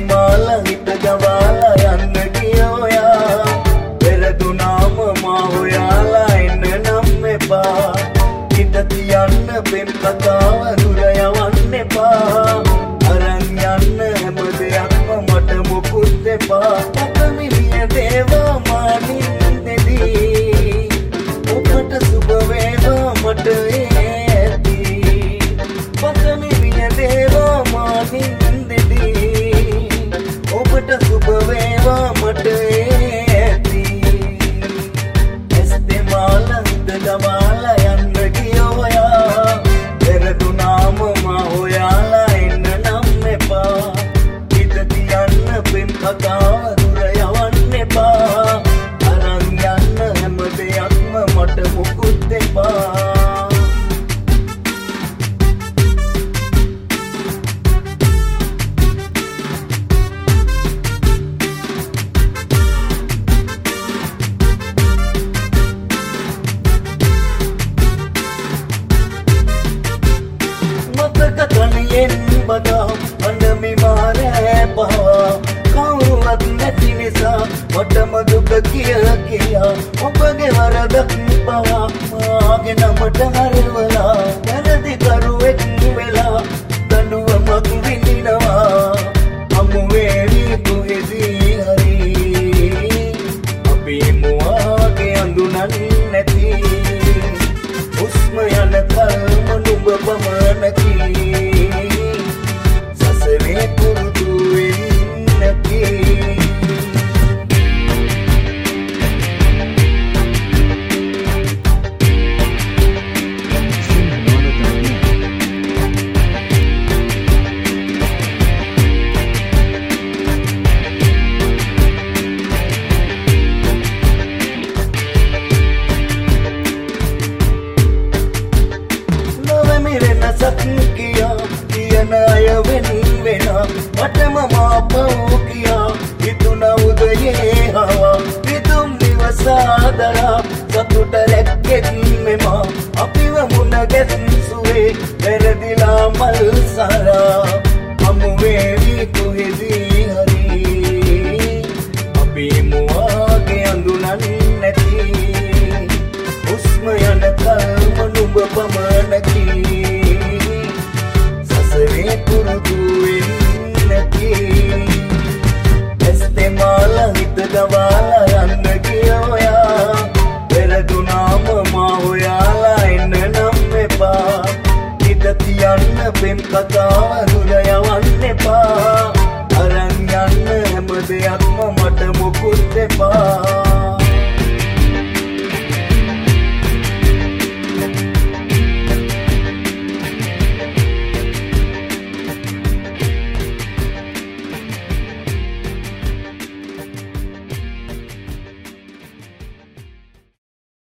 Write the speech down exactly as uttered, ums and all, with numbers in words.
මාලා හිත ගවාලා යන්න ගියෝයා පෙරදුනාම මා හොයාලා එන්න නම් එපා හිත තියන්න පෙම් කතාව දුර යවන්න එපා අරන් යන්න හැම දෙයක්ම මට මොකුත් එපා අපමිලිය දේවා මානින්දෙදී ඔබට සුබ වේවා මට ඇති අපමිලිය දේවා මානින්දෙදී ඔබට සුබ වේවා මට ඇති ඇස්තේ මාලා හිත ගවාලා යන්න ගියෝයා පෙරදුනාම මා හොයාලා එන්න නම් එපා හිත තියන්න පෙම් කතාව දුර යවන්න එපා අරන් යන්න හැම දෙයක්ම මට මොකුත් එපා බදා අඬමි මාරේ පහවා කවුරුවත් නැති නිසා මටම දුක කිය කියා ඔබගේ වරදක් පවා මාගේ නමට හරවලා වැරදි කරුවෙක් වෙලා දඬුවමක් විඳිනවා අමු වේවි කොහෙදී හරි අපි මුවාගේ අඳුනන්නේ නැති උස්ම යන කල්ම නුඹ පමණකි අය වෙන වෙනා මටම මාපව් කියා හිතුණා උදයේ හවා විදුම් නිවසාදරා සතුට රැක්කෙත් මෙමා අපිව මුණ ගැස්සුවේ පෙරදිලා මල් සරා හමු වේවි කොහෙදී හරි අපි මුවාගේ අඳුනන්නේ නැති උස්ම යන කල්ම නුඹ පමණකි ඇස්තේ මාලා හිත ගවාලා යන්න ගියෝයා පෙරදුනාම මා හොයාලා එන්න නම් එපා හිත තියන්න පෙම් කතාව දුර යවන්න එපා අරන් යන්න හැම දෙයක්ම මට මොකුත් එපා